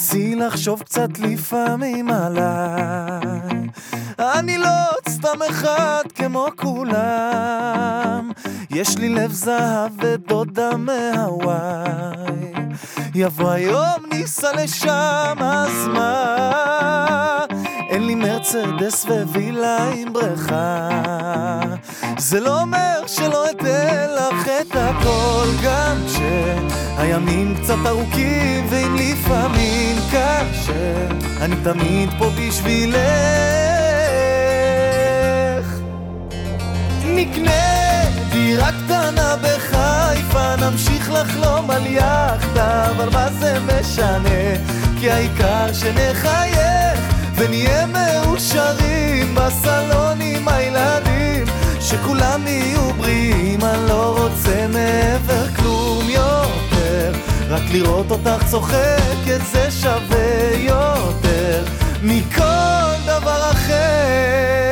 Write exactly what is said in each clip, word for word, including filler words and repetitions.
תנסי לחשוב קצת לפעמים עליי, אני לא סתם אחד כמו כולם, יש לי לב זהב ודודה מהוואי, יבוא היום ניסע לשם, אז מה? אין לי מרצדס ווילה עם בריכה, זה לא אומר שלא אתן לך את הכל, גם שהימים קצת ארוכים ואם לפעמים קשה, אני תמיד פה בשבילך. נקנה דירה קטנה בחיפה, נמשיך לחלום על יחדה, אבל מה זה משנה? כי העיקר שנחייך ונהיה מאושרים בסלון עם הילדים, שכולם יהיו בריאים, אני לא רוצה מעבר כלום יותר, רק לראות אותך צוחקת זה שווה יותר מכל דבר אחר.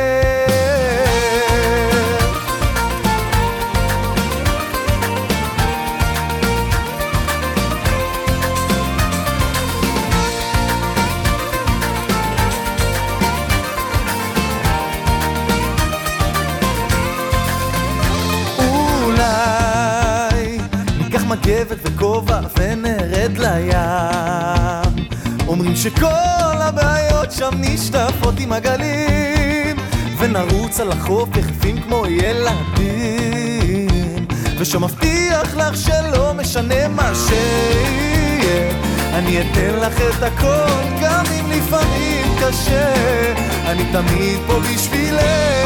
מגבת וכובע ונרד לים, אומרים שכל הבעיות שם נשטפות עם הגלים, ונרוץ על החוף יחפים כמו ילדים, ושם מבטיח לך שלא משנה מה שיהיה, אני אתן לך את הכל גם אם לפעמים קשה, אני תמיד פה בשבילך.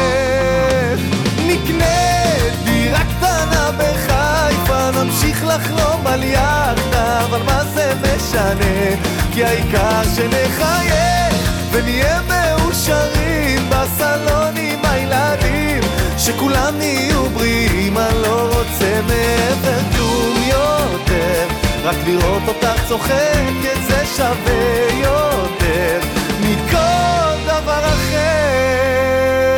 נקנה דירה קטנה בחיפה, נמשיך לחלום על יחדה, אבל מה זה משנה? כי העיקר שנחייך ונהיה מאושרים בסלון עם הילדים, שכולם יהיו בריאים, אני לא רוצה מעבר כלום יותר, רק לראות אותך צוחקת זה שווה יותר מכל דבר אחר.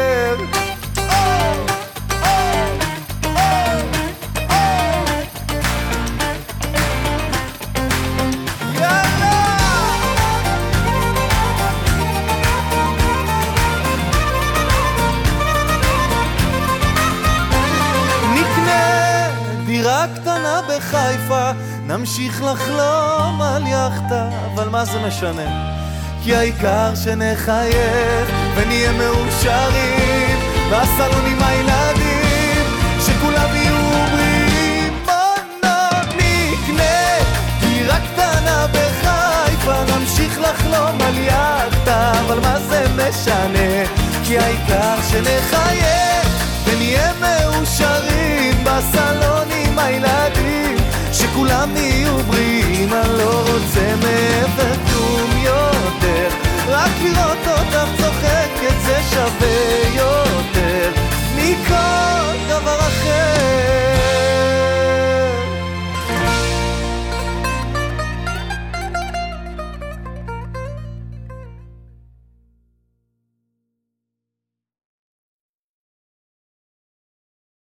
דירה קטנה בחיפה, נמשיך לחלום על יחדה, אבל מה זה משנה? כי העיקר שנחייך ונהיה מאושרים בסלון עם הילדים, שכולם יהיו בריאים. בוא נקנה דירה קטנה בחיפה, נמשיך לחלום על יחדה, אבל מה זה משנה? כי העיקר שנחייך ונהיה מאושרים בסלון עם הילדים, שכולם יהיו בריאים, אני לא